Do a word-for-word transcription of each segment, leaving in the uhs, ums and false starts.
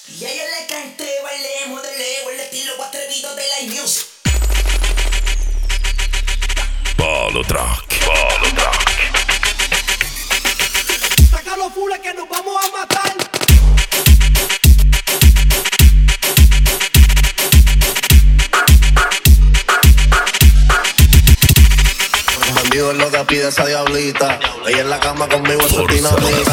Y a ella le cante, baile, modeleo, el estilo atrevido de la music. Polo Track, Polo Track. Saca los fules que nos vamos a matar. Un bandido es lo que pide esa diablita. Ella en la cama conmigo es dinamita.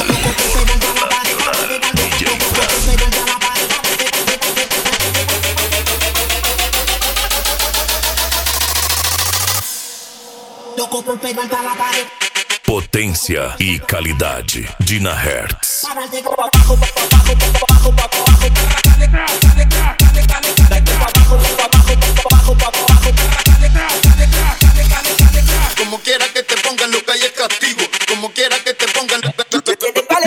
Potência e qualidade. Dina Hertz. Como quiera que te pongan lo que hay es castigo. Como quiera que te pongan lo que hay es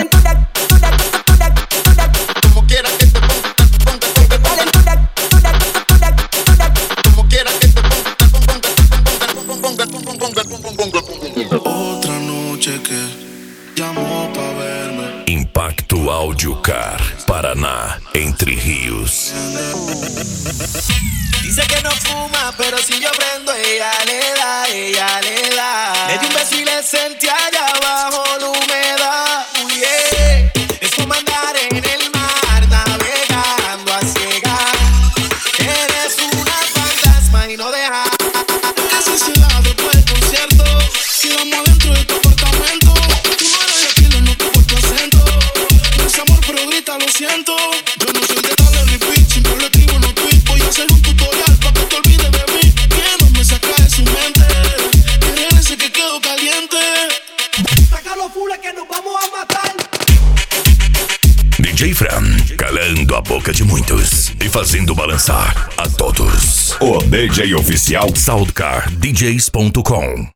Como quiera que te pongan, como quiera que te pongan. Otra noche que llamó pa' verme. Impacto Áudio Car, Paraná, Entre Rios. Dice que no fuma, pero si yo prendo, ella le da, ella le da. Le di un beso y le sentí allá abajo la humedad. Uy, yeah. Es como andar en el mar, navegando a ciegas. Eres una fantasma y no dejas. Esa ciudad después del concierto. Si vamos adentro de tu apartamento. Tú no eres de estilo, no te por tu acento. No es amor, pero grita, lo siento. Yo no soy de darle repeat, siempre le escribo en un tweet. Voy a hacer un tutorial pa' que te olvides de mí. Que no me saca de su mente. Que regrese que quedo caliente. Saca los fules que nos vamos a matar. D J Fran, calando a boca de muitos e fazendo balançar a todos. O D J oficial Soundcar D Js ponto com.